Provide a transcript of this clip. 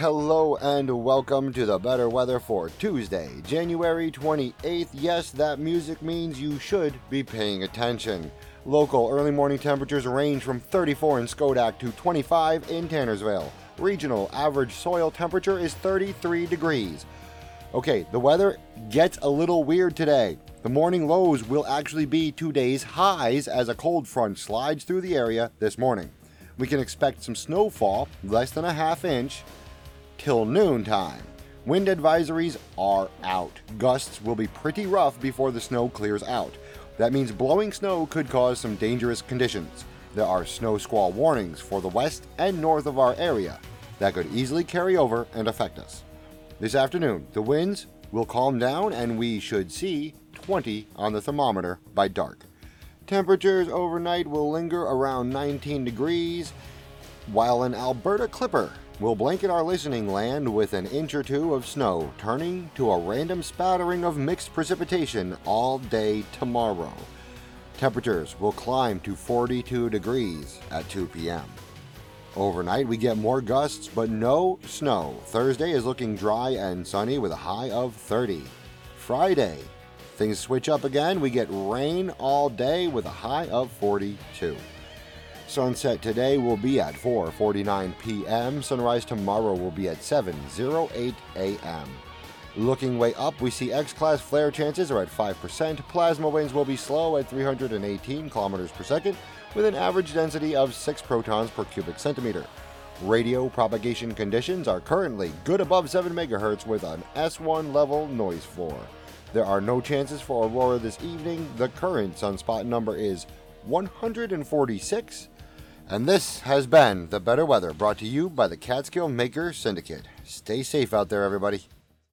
Hello and welcome to the better weather for Tuesday, January 28th. Yes, that music means you should be paying attention. Local early morning temperatures range from 34 in Schodack to 25 in Tannersville. Regional average soil temperature is 33 degrees. Okay, the weather gets a little weird today. The morning lows will actually be today's highs as a cold front slides through the area this morning. We can expect some snowfall, less than a half inch, till noontime. Wind advisories are out. Gusts will be pretty rough before the snow clears out. That means blowing snow could cause some dangerous conditions. There are snow squall warnings for the west and north of our area that could easily carry over and affect us. This afternoon, the winds will calm down and we should see 20 on the thermometer by dark. Temperatures overnight will linger around 19 degrees, while an Alberta clipper will blanket our listening land with an inch or two of snow, turning to a random spattering of mixed precipitation all day tomorrow. Temperatures will climb to 42 degrees at 2 p.m. Overnight, we get more gusts, but no snow. Thursday is looking dry and sunny with a high of 30. Friday, things switch up again. We get rain all day with a high of 42. Sunset today will be at 4:49 p.m. Sunrise tomorrow will be at 7:08 a.m. Looking way up, we see X-class flare chances are at 5%. Plasma winds will be slow at 318 kilometers per second with an average density of 6 protons per cubic centimeter. Radio propagation conditions are currently good above 7 MHz with an S1 level noise floor. There are no chances for aurora this evening. The current sunspot number is 146. And this has been The Better Weather, brought to you by the Catskill Maker Syndicate. Stay safe out there, everybody.